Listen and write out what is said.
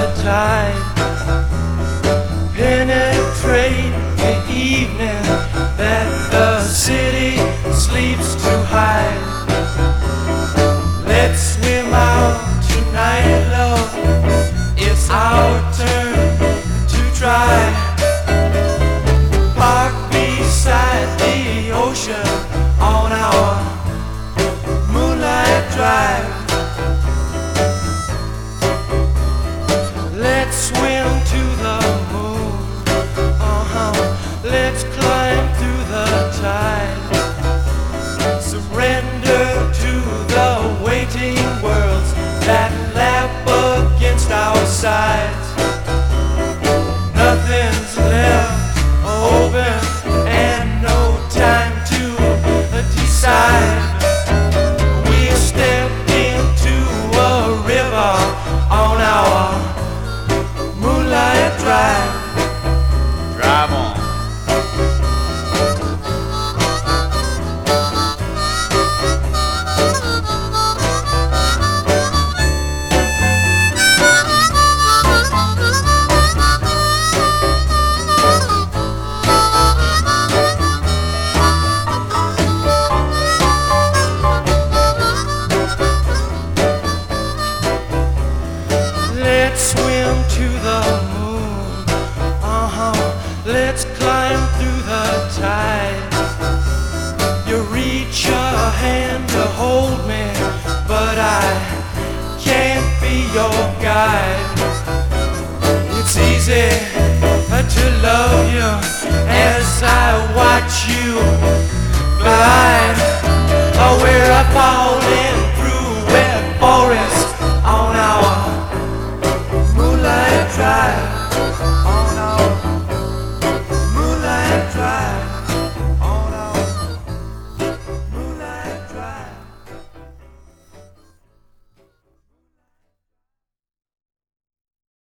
tide, penetrate the evening that the city sleeps to hide. Let's swim out tonight, love. It's our turn to try. Park beside the ocean on our moonlight drive. Let's swim to the moon. Let's climb through the tide. Surrender to the waiting worlds that lap against our sides. Nothing's left open and no time to decide. We stepped into a river on our moonlight drive. Drive on. Let's swim to the moon. Let's climb through the tide. You reach your hand to hold me, but I can't be your guide. It's easy to love you as I watch you